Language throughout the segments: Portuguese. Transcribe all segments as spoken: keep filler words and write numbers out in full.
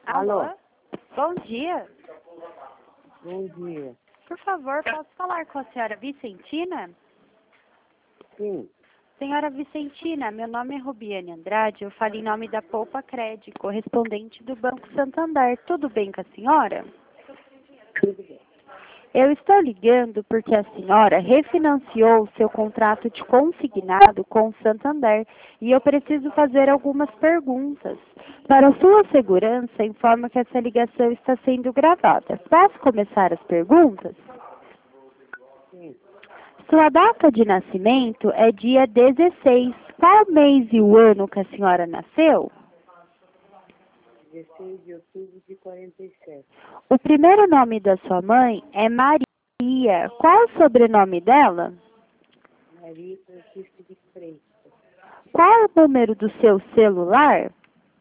Alô? Alô? Bom dia. Bom dia. Por favor, posso falar com a senhora Vicentina? Sim, Senhora Vicentina, meu nome é Rubiane Andrade, eu falo em nome da Poupa Cred, correspondente do Banco Santander. Tudo bem com a senhora? tudo bem. Eu estou ligando porque a senhora refinanciou seu contrato de consignado com o Santander e eu preciso fazer algumas perguntas. Para sua segurança, informo que essa ligação está sendo gravada. Posso começar as perguntas? Sim, Sua data de nascimento é dia dezesseis. Qual mês e o ano que a senhora nasceu? dezesseis de outubro de quarenta e sete. O primeiro nome da sua mãe é Maria. Qual o sobrenome dela? Maria Francisca de Freitas. Qual o número do seu celular?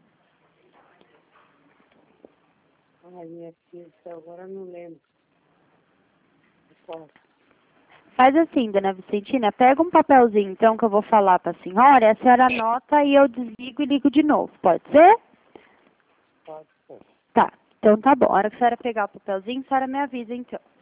Ai, minha filha, até agora eu não lembro. Posso? Faz assim, dona Vicentina, pega um papelzinho então que eu vou falar para a senhora, e a senhora anota e eu desligo e ligo de novo. Pode ser? Posso, posso. Tá, então tá bom. A hora que a senhora pegar o papelzinho, a senhora me avisa então.